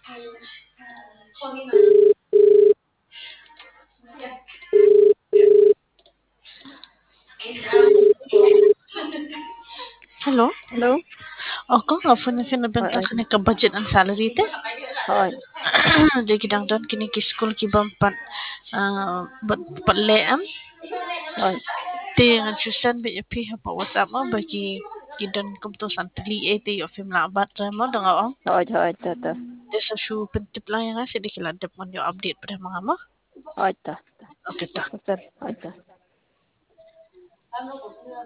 Hello? Hello? Ako nga po na sinabenta Ay, ka ni ka-budget ang salary te. ay, Di kitang doon kinikiskol kibang panleam. ay, Ti nga Susan ba yung piha pa WhatsApp mo bagi kidon kum to san pili ti yo film labat mo dong ang. ay, tata. Di sa shoe pentip lang nga si di kiladap mo yung update pa mga mo. Ay, ta. Okay ta. Sir, ay, ta.